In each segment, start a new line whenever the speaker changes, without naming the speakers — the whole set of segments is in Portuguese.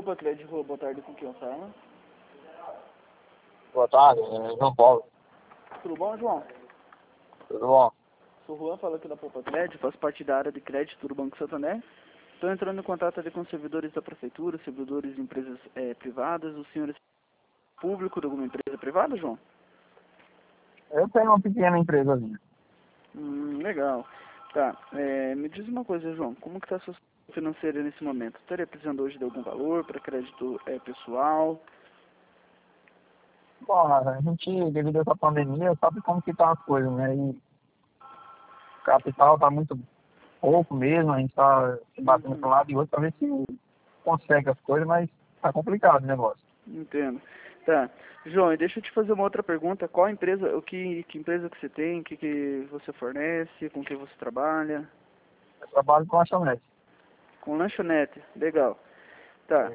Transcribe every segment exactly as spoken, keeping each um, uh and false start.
Poupa Crédito, boa tarde, com quem eu falo?
Boa tarde, é João Paulo.
Tudo bom, João?
Tudo bom?
Sou o Juan, falo aqui da Poupa Crédito, faço parte da área de crédito do Banco Santander. Estou entrando em contato ali com os servidores da prefeitura, servidores de empresas é, privadas. O senhor é público de alguma empresa privada, João?
Eu tenho uma pequena empresazinha.
Hum, legal. Tá, é, me diz uma coisa, João, como que está a sua situação financeira nesse momento? Estaria precisando hoje de algum valor para crédito é, pessoal?
Bom, a gente, devido a essa pandemia, sabe como que tá as coisas, né? E o capital tá muito pouco mesmo, a gente tá se batendo para um
Uhum,
lado e outro para ver se consegue as coisas, mas tá complicado o negócio.
entendo. Tá. João, e deixa eu te fazer uma outra pergunta. Qual empresa, o que, que empresa que você tem, o que, que você fornece, com quem você trabalha?
Eu trabalho com lanchonete.
Com lanchonete, legal. Tá.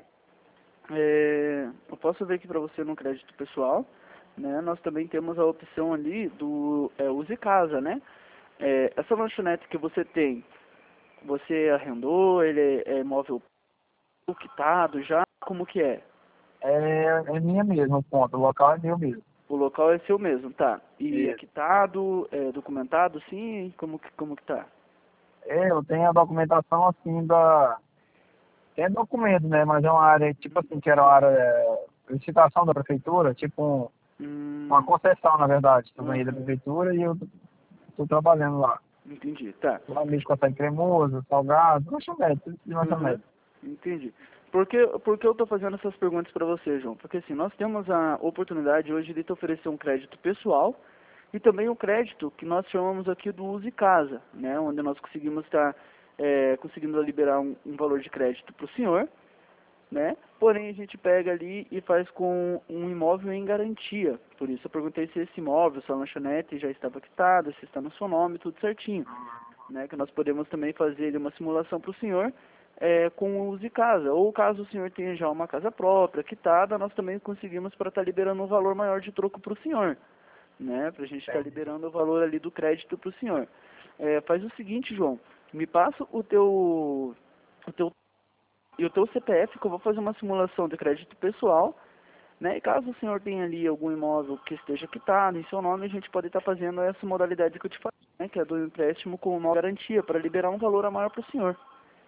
É, eu posso ver aqui para você no crédito pessoal, né? Nós também temos a opção ali do é, Use Casa, né? É, essa lanchonete que você tem, você arrendou, ele é, é imóvel quitado já? Como que é?
É, é minha mesmo, o ponto. O local é meu mesmo.
O local é seu mesmo, tá? E é
Isso.
quitado, é documentado, sim? Como que, como que tá?
É, eu tenho a documentação assim da. Tem documento, né? Mas é uma área, tipo assim, que era uma área é, licitação da prefeitura, tipo um, uma
Hum,
concessão, na verdade, do banheiro da
aham,
prefeitura e eu estou trabalhando lá.
entendi, tá.
Lá mesmo com açaí cremoso, salgado, lanchonete, tudo de
Uhum,
lanchonete.
entendi. Por que, por que eu estou fazendo essas perguntas para você, João? Porque assim, nós temos a oportunidade hoje de te oferecer um crédito pessoal e também um crédito que nós chamamos aqui do Use Casa, né? Onde nós conseguimos estar é, conseguindo liberar um, um valor de crédito para o senhor, né? Porém, a gente pega ali e faz com um imóvel em garantia. Por isso eu perguntei se esse imóvel, sua lanchonete, já estava quitado, se está no seu nome, tudo certinho, né? Que nós podemos também fazer uma simulação para o senhor é, com o uso de casa. Ou caso o senhor tenha já uma casa própria, quitada, nós também conseguimos para estar liberando um valor maior de troco para o senhor, né? Para a gente estar liberando o valor ali do crédito para o senhor. É, faz o seguinte, João, me passa o teu, o teu e o teu C P F, que eu vou fazer uma simulação de crédito pessoal, né? E caso o senhor tenha ali algum imóvel que esteja quitado em seu nome, a gente pode estar fazendo essa modalidade que eu te falei, né? Que é do empréstimo com uma garantia, para liberar um valor a maior para o senhor.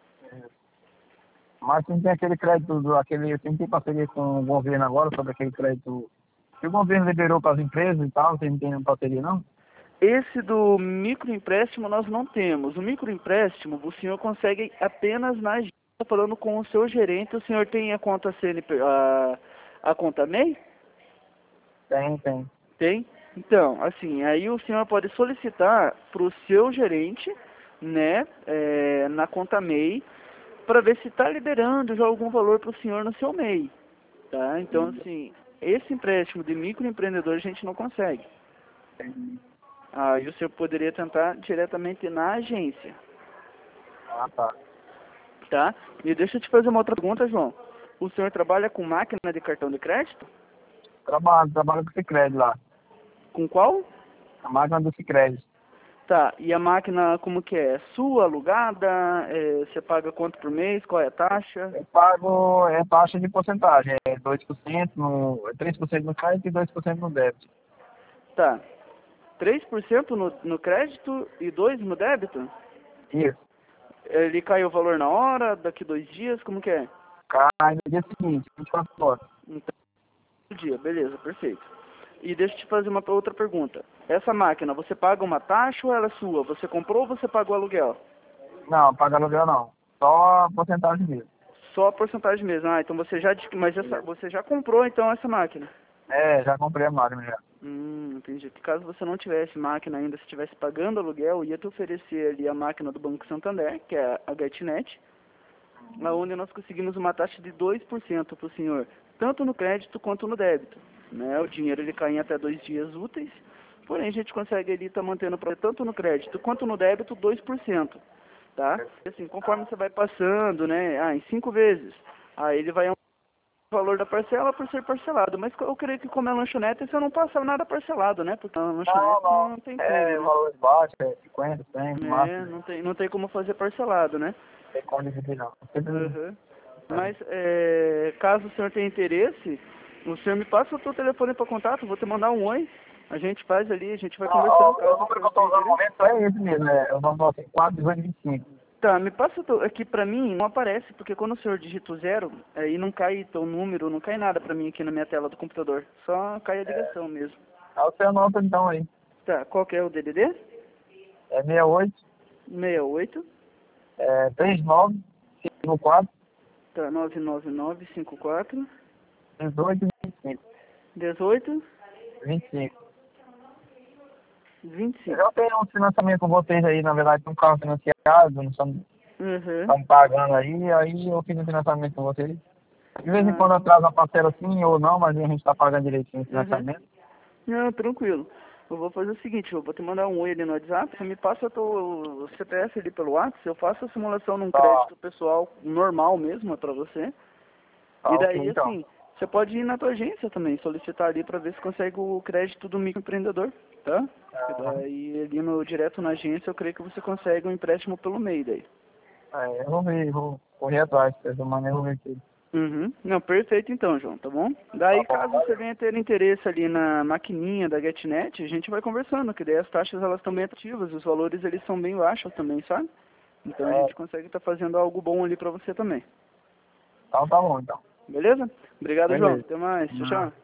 Mas tem aquele crédito, do, aquele, tem que ter parceria com o governo agora sobre aquele crédito que o governo liberou para as empresas e tal, você não tem parceria não?
Esse do microempréstimo nós não temos. O microempréstimo o senhor consegue apenas na agência, falando com o seu gerente. O senhor tem a conta C N P, a, a conta M E I?
Tem, tem.
Tem? Então, assim, aí o senhor pode solicitar para o seu gerente, né, é, na conta M E I, para ver se está liberando já algum valor para o senhor no seu M E I, tá? Então, assim, esse empréstimo de microempreendedor a gente não consegue.
tem.
Aí o senhor poderia tentar diretamente na agência,
Ah, tá.
tá? E deixa eu te fazer uma outra pergunta, João. O senhor trabalha com máquina de cartão de crédito?
Trabalho, trabalho com o Sicredi lá.
Com qual?
A máquina do Sicredi.
Tá, e a máquina como que é? Sua, alugada? É, você paga quanto por mês? Qual é a taxa?
Eu pago, é taxa de porcentagem, é dois por cento no, é três por cento no crédito e dois por cento no débito.
Tá, três por cento no, no crédito e dois por cento no débito?
Isso.
Ele cai o valor na hora, daqui dois dias, como que é?
Cai no dia seguinte, vinte e quatro horas.
Então, um dia, beleza, perfeito. E deixa eu te fazer uma outra pergunta. Essa máquina, você paga uma taxa ou ela é sua? Você comprou ou você pagou aluguel?
Não, paga aluguel não. Só a porcentagem mesmo.
Só a porcentagem mesmo. Ah, então você já, adqui- mas essa,
Isso.
você já comprou então essa máquina?
É, já comprei a máquina já.
Hum, entendi. Que caso você não tivesse máquina ainda, se estivesse pagando aluguel, ia te oferecer ali a máquina do Banco Santander, que é a GetNet, onde nós conseguimos uma taxa de dois por cento para o senhor, tanto no crédito quanto no débito, né? O dinheiro ele cai em até dois dias úteis, porém a gente consegue ali estar mantendo pra- tanto no crédito quanto no débito dois por cento, tá? E assim, conforme você vai passando, né? Ah, em cinco vezes, aí ele vai o valor da parcela por ser parcelado, mas eu creio que como é lanchonete, você não passa nada parcelado, né? Porque a
Não,
lanchonete
não.
não tem como,
É
né?
valores baixos, é cinquenta, cem, no
É,
máximo.
não tem, não tem como fazer parcelado, né?
Não tem como dividir não. Sempre
Uhum. Mas, é, caso o senhor tenha interesse, o senhor me passa o seu telefone para contato, vou te mandar um oi. A gente faz ali, a gente vai
Não,
conversando.
ó,
Caso
o número que eu
o
estou
senhor tenha
usando no
interesse.
momento é esse mesmo, é o nove quatro, dezoito, vinte e cinco.
Tá, me passa o teu- aqui pra mim, não aparece, porque quando o senhor digita o zero, aí não cai teu número, não cai nada pra mim aqui na minha tela do computador. Só cai a ligação mesmo.
Aí você anota então aí.
Tá, qual que é o D D D?
É sessenta e oito,
sessenta e oito,
é, trinta e nove, cinquenta e quatro,
tá, nove nove nove cinco quatro,
dezoito, vinte e cinco.
dezoito,
vinte e cinco.
vinte e
Eu
cinco.
já tenho um financiamento com vocês aí, na verdade, um carro financiado, não estamos,
Uhum.
estamos pagando aí, aí eu fiz um financiamento com vocês. De vez em
Ah,
quando atrasa uma parcela sim ou não, mas a gente está pagando direitinho o
uhum.
financiamento.
Não, tranquilo. Eu vou fazer o seguinte, eu vou te mandar um oi ali no WhatsApp, você me passa o teu C P F ali pelo WhatsApp, eu faço a simulação num
Tá,
crédito pessoal normal mesmo, é pra você.
tá
E
ok
daí,
então.
assim, você pode ir na tua agência também, solicitar ali pra ver se consegue o crédito do microempreendedor, tá? E
Ah,
daí, ali no, direto na agência, eu creio que você consegue um empréstimo pelo meio daí.
é, eu vou ver, vou correr atrás, de toda maneira eu vou ver aqui.
Uhum. Não, perfeito então, João, tá bom?
Tá
Daí,
bom,
caso você
valeu.
venha ter interesse ali na maquininha da GetNet, a gente vai conversando, que daí as taxas elas estão bem atrativas, os valores eles são bem baixos também, sabe? Então a
É,
gente consegue estar fazendo algo bom ali pra você também.
então tá bom então.
Beleza? Obrigado, João.
Beleza.
Até mais. Tchau,
Não.
tchau.